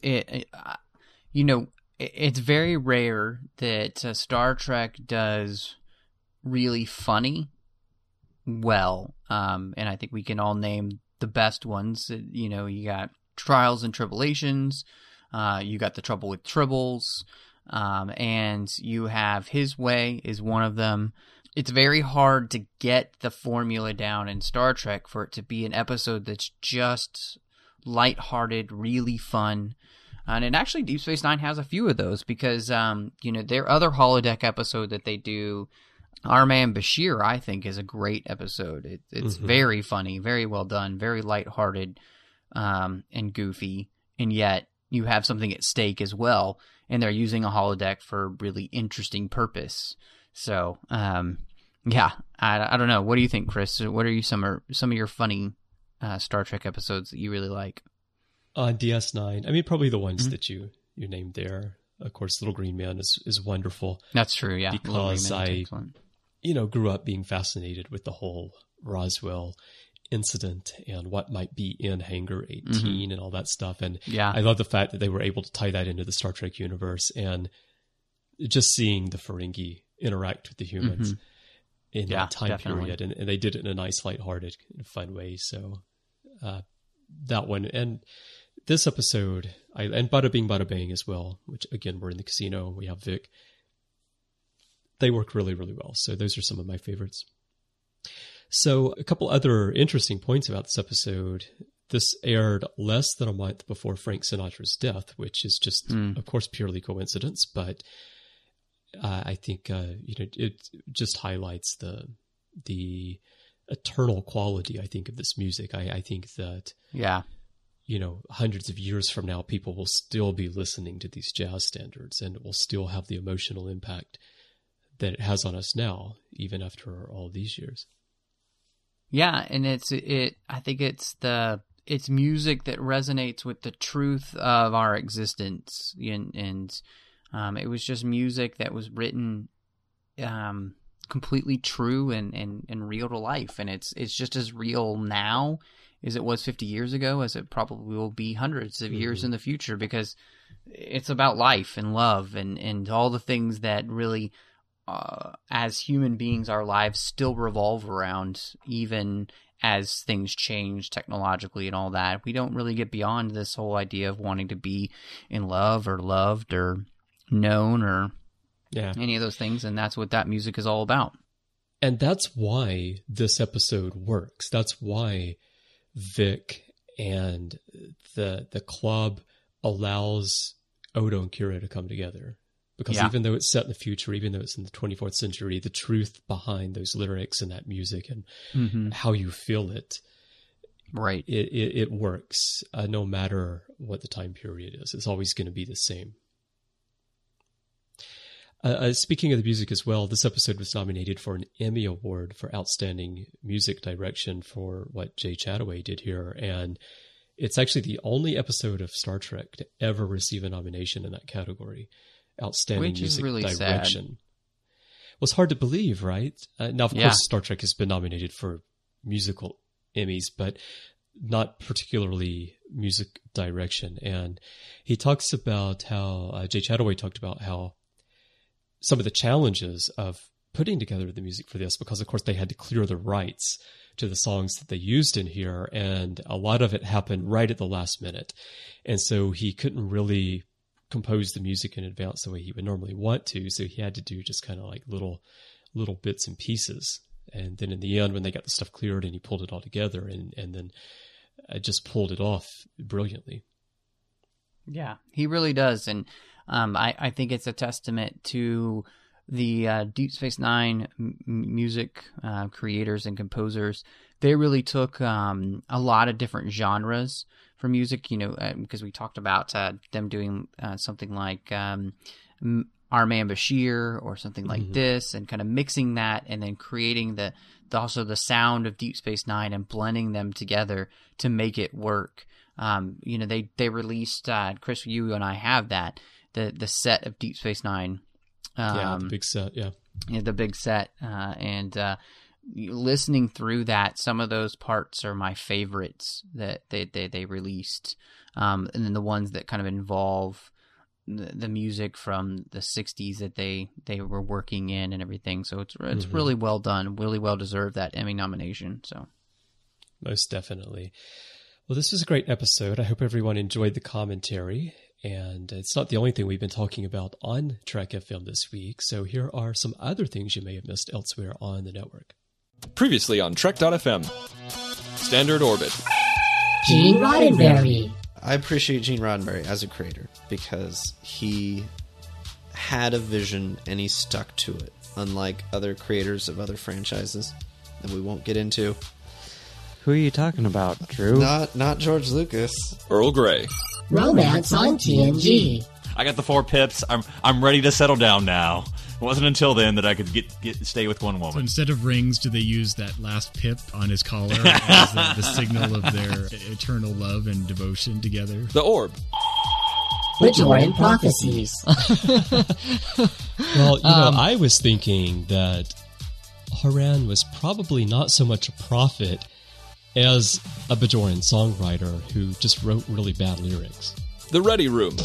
very rare that Star Trek does really funny well, and I think we can all name the best ones. You know, you got Trials and Tribulations, you got The Trouble with Tribbles, and you have His Way is one of them. It's very hard to get the formula down in Star Trek for it to be an episode that's just lighthearted, really fun. And actually, Deep Space Nine has a few of those because, their other holodeck episode that they do, Our Man Bashir, I think, is a great episode. It's very funny, very well done, very lighthearted, and goofy, and yet you have something at stake as well, and they're using a holodeck for a really interesting purpose. So, yeah, I don't know. What do you think, Chris? What are some of your funny Star Trek episodes that you really like? On DS9, I mean, probably the ones that you named there. Of course, Little Green Man is wonderful. That's true, yeah. Because I grew up being fascinated with the whole Roswell incident and what might be in Hangar 18 and all that stuff. And I love the fact that they were able to tie that into the Star Trek universe, and just seeing the Ferengi interact with the humans in that time period. And they did it in a nice, lighthearted, fun way. So that one. And this episode, and Bada Bing, Bada Bang as well, which again, we're in the casino. We have Vic. They work really, really well. So those are some of my favorites. So a couple other interesting points about this episode. This aired less than a month before Frank Sinatra's death, which is just, of course, purely coincidence. But I think it just highlights the eternal quality, I think, of this music. I think that hundreds of years from now, people will still be listening to these jazz standards, and it will still have the emotional impact that it has on us now, even after all these years. Yeah, and I think it's music that resonates with the truth of our existence, and it was just music that was written completely true and real to life, and it's just as real now as it was 50 years ago, as it probably will be hundreds of years in the future, because it's about life and love and all the things that really, as human beings, our lives still revolve around, even as things change technologically and all that. We don't really get beyond this whole idea of wanting to be in love or loved or known or any of those things, and that's what that music is all about. And that's why this episode works. That's why Vic and the club allows Odo and Kira to come together. Because even though it's set in the future, even though it's in the 24th century, the truth behind those lyrics and that music and how you feel it, right? It works no matter what the time period is. It's always going to be the same. Speaking of the music as well, this episode was nominated for an Emmy Award for Outstanding Music Direction for what Jay Chataway did here. And it's actually the only episode of Star Trek to ever receive a nomination in that category. Outstanding music really direction. Sad. Well, it's hard to believe, right? Now, of course, Star Trek has been nominated for musical Emmys, but not particularly music direction. And he talks about how, Jay Chataway talked about how some of the challenges of putting together the music for this, because, of course, they had to clear the rights to the songs that they used in here, and a lot of it happened right at the last minute. And so he couldn't really compose the music in advance the way he would normally want to, so he had to do just kind of like little bits and pieces. And then in the end, when they got the stuff cleared and he pulled it all together, and then just pulled it off brilliantly. Yeah, he really does. And I think it's a testament to the Deep Space Nine music creators and composers. They really took a lot of different genres for music, because we talked about them doing something like Our Man Bashir or something like this, and kind of mixing that and then creating also the sound of Deep Space Nine and blending them together to make it work. They released, Chris, you and I have the set of Deep Space Nine. The big set, the big set, and listening through that, some of those parts are my favorites that they released, and then the ones that kind of involve the music from the 60s that they were working in and everything. So it's really well done, really well deserved that Emmy nomination. So most definitely. Well, this was a great episode. I hope everyone enjoyed the commentary. And it's not the only thing we've been talking about on Trek FM this week. So here are some other things you may have missed elsewhere on the network. Previously on Trek.fm. Standard Orbit. Gene Roddenberry. I appreciate Gene Roddenberry as a creator because he had a vision and he stuck to it. unlike other creators of other franchises that we won't get into. Who are you talking about, Drew? Not George Lucas. Earl Grey. Romance on TNG. I got the 4 pips. I'm ready to settle down now. It wasn't until then that I could stay with one So woman. instead of rings, do they use that last pip on his collar as the signal of their eternal love and devotion together? The Orb. Bajoran Prophecies. Well, I was thinking that Haran was probably not so much a prophet as a Bajoran songwriter who just wrote really bad lyrics. The Ready Room.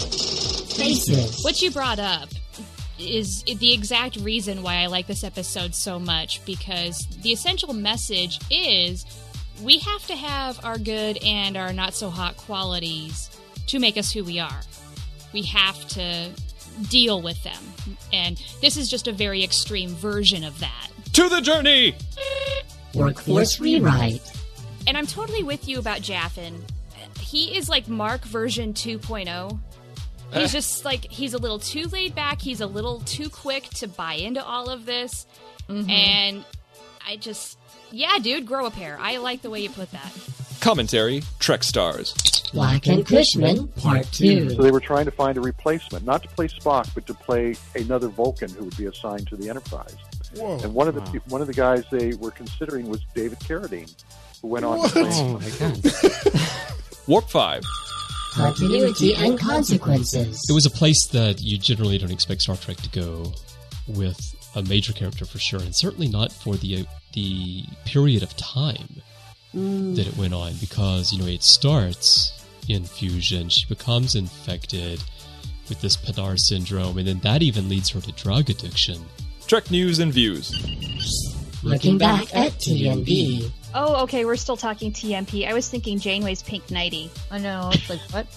Faces. What you brought up is the exact reason why I like this episode so much, because the essential message is we have to have our good and our not so hot qualities to make us who we are. We have to deal with them. And this is just a very extreme version of that. To the Journey! Workforce Rewrite. And I'm totally with you about Jaffin. He is like Mark version 2.0. He's just like, he's a little too laid back. He's a little too quick to buy into all of this. Mm-hmm. And I just, yeah, dude, grow a pair. I like the way you put that. Commentary, Trek Stars. Black and Cushman, Part 2. So they were trying to find a replacement, not to play Spock, but to play another Vulcan who would be assigned to the Enterprise. Whoa. And one of the guys they were considering was David Carradine, who went on to play. Oh my god. Warp 5. Continuity and Consequences. It was a place that you generally don't expect Star Trek to go with a major character for sure, and certainly not for the period of time that it went on, because, it starts in fusion, she becomes infected with this Padar syndrome, and then that even leads her to drug addiction. Trek News and Views. Looking back at TNB. Oh, okay, we're still talking TMP. I was thinking Janeway's pink nightie. I know, it's like, what?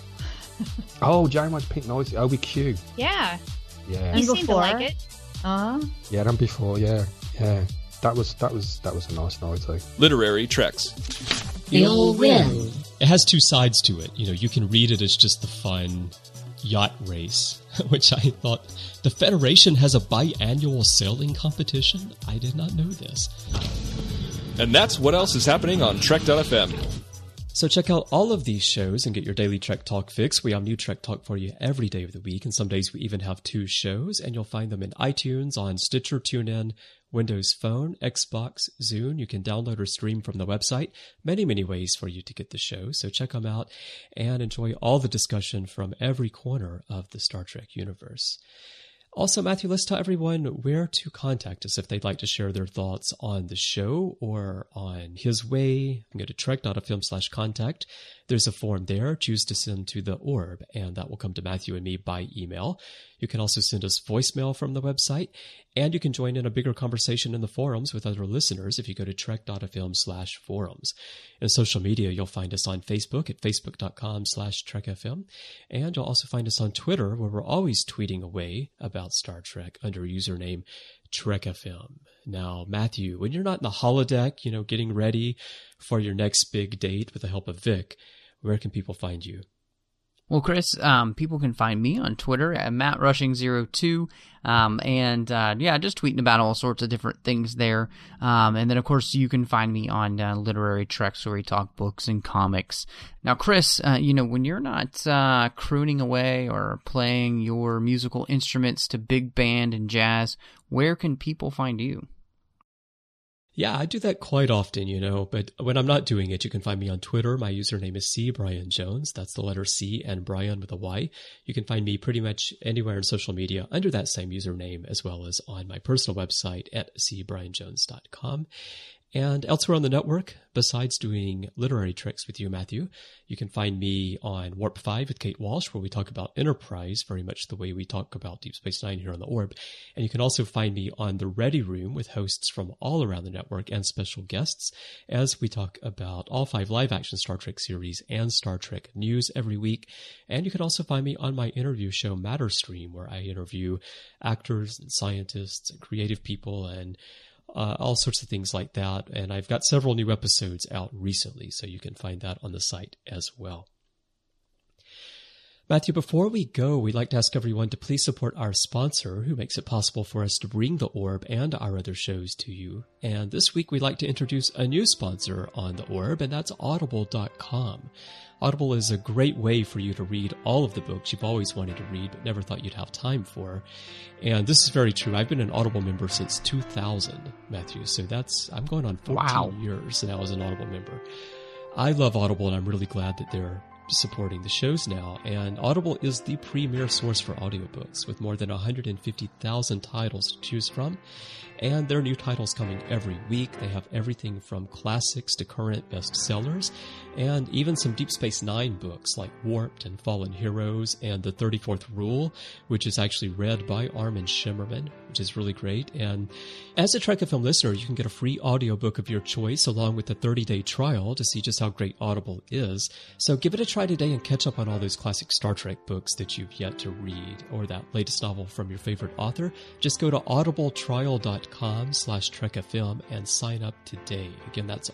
Oh, Janeway's pink nightie. OBQ. Yeah. Yeah. You seem to like it. Yeah, and before, yeah. That was a nice nightie. Literary Treks. The Old Wind. It has two sides to it. You can read it as just the fun yacht race, which I thought, the Federation has a biannual sailing competition? I did not know this. And that's what else is happening on Trek.fm. So check out all of these shows and get your daily Trek Talk fix. We have new Trek Talk for you every day of the week, and some days we even have 2 shows, and you'll find them in iTunes, on Stitcher, TuneIn, Windows Phone, Xbox, Zune. You can download or stream from the website. Many, many ways for you to get the show, so check them out and enjoy all the discussion from every corner of the Star Trek universe. Also, Matthew, let's tell everyone where to contact us if they'd like to share their thoughts on the show or on His Way. Go to trek.fm/contact. There's a form there. Choose to send to the Orb, and that will come to Matthew and me by email. You can also send us voicemail from the website, and you can join in a bigger conversation in the forums with other listeners if you go to trek.fm/forums. In social media, you'll find us on Facebook at facebook.com/trekfm, and you'll also find us on Twitter, where we're always tweeting away about Star Trek under username TrekFM. Now, Matthew, when you're not in the holodeck, getting ready for your next big date with the help of Vic, where can people find you? Well, Chris, people can find me on Twitter at MattRushing02, just tweeting about all sorts of different things there. And then, of course, you can find me on Literary Treks, where we talk books and comics. Now, Chris, when you're not crooning away or playing your musical instruments to big band and jazz, where can people find you? Yeah, I do that quite often, but when I'm not doing it, you can find me on Twitter. My username is CBrianJones. That's the letter C and Brian with a Y. You can find me pretty much anywhere in social media under that same username, as well as on my personal website at cbrianjones.com. And elsewhere on the network, besides doing Literary Treks with you, Matthew, you can find me on Warp 5 with Kate Walsh, where we talk about Enterprise, very much the way we talk about Deep Space Nine here on the Orb. And you can also find me on The Ready Room with hosts from all around the network and special guests, as we talk about all 5 live-action Star Trek series and Star Trek news every week. And you can also find me on my interview show, Matterstream, where I interview actors and scientists and creative people and all sorts of things like that. And I've got several new episodes out recently, so you can find that on the site as well. Matthew, before we go, we'd like to ask everyone to please support our sponsor who makes it possible for us to bring The Orb and our other shows to you. And this week we'd like to introduce a new sponsor on The Orb, and that's Audible.com. Audible is a great way for you to read all of the books you've always wanted to read but never thought you'd have time for. And this is very true. I've been an Audible member since 2000, Matthew. So I'm going on 14 years now as an Audible member. I love Audible, and I'm really glad that they're supporting the shows now. And Audible is the premier source for audiobooks with more than 150,000 titles to choose from. And there are new titles coming every week. They have everything from classics to current bestsellers, and even some Deep Space Nine books like Warped and Fallen Heroes and The 34th Rule, which is actually read by Armin Shimmerman, which is really great. And as a Trek FM listener, you can get a free audiobook of your choice along with a 30-day trial to see just how great Audible is. So give it a try today and catch up on all those classic Star Trek books that you've yet to read, or that latest novel from your favorite author. Just go to audibletrial.com/TrekFM and sign up today. Again, that's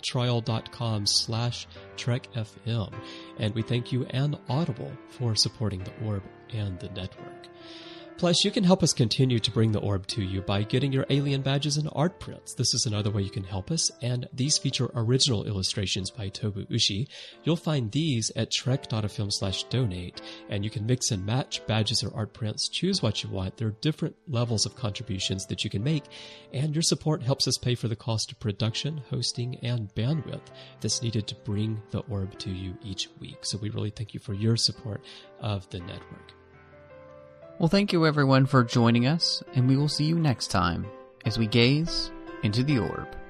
audibletrial.com/TrekFM. And we thank you and Audible for supporting the Orb and the network. Plus, you can help us continue to bring the Orb to you by getting your alien badges and art prints. This is another way you can help us, and these feature original illustrations by Tobu Ushi. You'll find these at trek.fm/donate, and you can mix and match badges or art prints. Choose what you want. There are different levels of contributions that you can make, and your support helps us pay for the cost of production, hosting, and bandwidth that's needed to bring the Orb to you each week. So we really thank you for your support of the network. Well, thank you everyone for joining us, and we will see you next time as we gaze into the Orb.